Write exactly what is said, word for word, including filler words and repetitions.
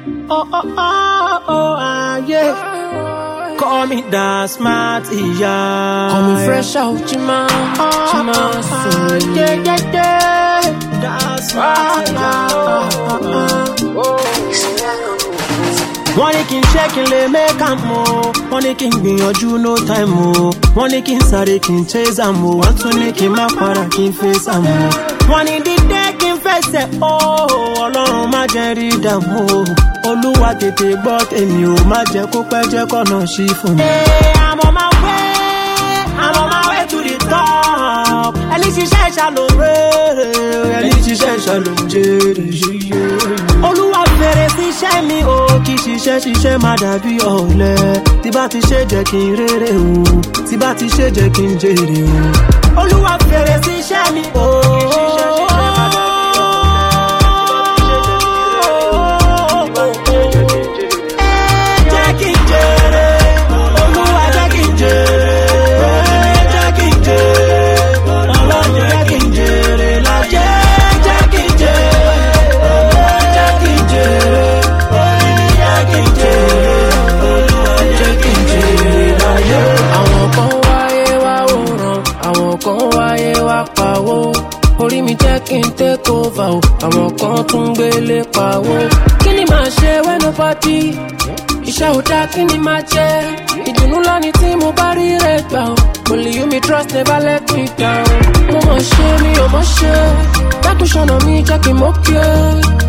Oh, oh, oh, oh, ah, yeah. Call me that smart, yeah. Call me fresh out, Chima, Chima, oh, yeah, yeah, yeah. That's smart, yeah. Wọ́n ní kí n ṣe kí n lè make am o, wọ́n ní kí n gbìyànjú no time o, wọ́n ní kí n sáré kí n chase am o, wọ́n tún ní kí n má para kí n face am o. Wọ́n ní dídé kí n fẹsẹ̀ o, Ọlọ́run má jẹ́ rí dààmú o, Olúwa tètè gbọ́ tèmi o, má jẹ́ kó pẹ́ jẹ́ kọ́nà ṣí fún mi. Hey, I'm on my way, I'm on my way to the top. Ẹni ṣiṣẹ́ ṣàlùwé, ẹni ṣiṣẹ́ ṣàlùjẹ́rẹ́. Olúwa fèrè sí iṣẹ́ mi o, kì í ṣiṣẹ́ ṣiṣẹ́ má dàbí ọ̀lẹ. Tí bá ti ṣe jẹ́ kí n rere o, tí bá ti ṣe jẹ́ kí n jèrè o. Olúwa fèrè sí iṣẹ́ mi o. Jẹ́ kí n jèrè, Olúwa jẹ́ kí n jèrè, jẹ́ kí n jèrè, Ọlọ́run jẹ́ kí n jèrè láyé, jẹ́ kí n jèrè, jẹ́ kí n jèrè, jẹ́ kí n jèrè, Olúwa jẹ́ kí n jèrè láyé. Àwọn kan wáyé wá wòran, àwọn kan wáyé wá pawó. Orí mi jẹ́ kí n take over o, àwọn kan tún gbélé pawó. Kí ni màá ṣe when nobody? Iṣẹ́ ò dá kí ni máa jẹ́? Ìdùnnú lónìí tí mo bá rí rẹ̀ gbà o. Only you me trust, never let me down. Mo mọ̀ ṣe mi ò mọ̀ ṣe. Dákun ṣọ̀nà mi jẹ́ kí n mọ̀ kí ẹ.